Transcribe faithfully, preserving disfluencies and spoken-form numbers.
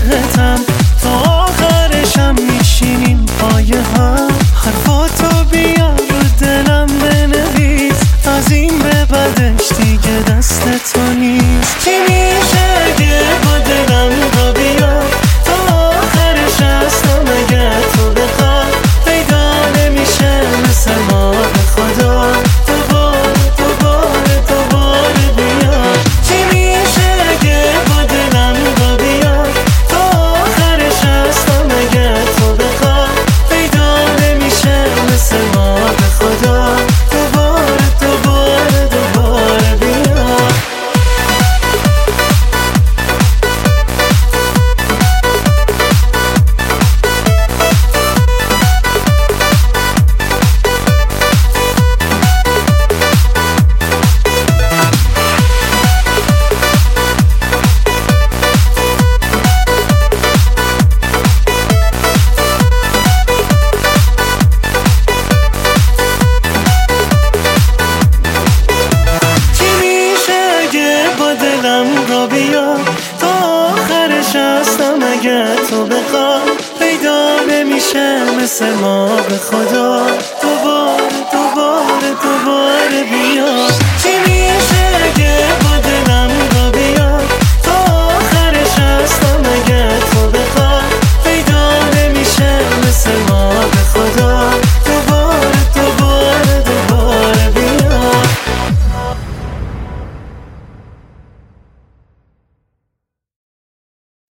عشقتم، تا آخرشم میشینیم پای هم. حرفاتو بیا رو دلم بنویس، از این به بعدش دیگه دست تو نیست. چی میشه اگه با دلم را بیا، تا آخرش هستم اگه تو بخوای. پیدا نمیشه مثل ما به خدا، دوباره دوباره دوباره بیا. چی میشه اگه با دلم را بیا، تا آخرش هستم اگه تو بخوای. پیدا نمیشه مثل ما به خدا، دوباره دوباره دوباره بیا. تا آخرش هستم اگه تو بخوای. پیدا نمیشه مثل ما به خدا.